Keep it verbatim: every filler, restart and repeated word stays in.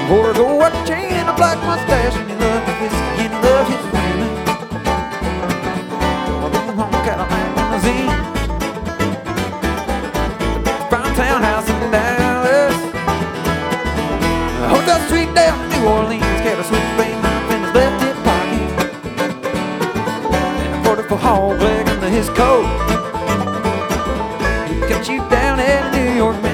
Wore a gold watch chain and a black mustache, and he loved his whiskey and he loved his women. A blue home Cadillac limousine, brown townhouse in Dallas, a hotel suite down in New Orleans, kept a switchblade knife in his left hip pocket, and a forty-four Hall black under his coat. He cut you down at a New York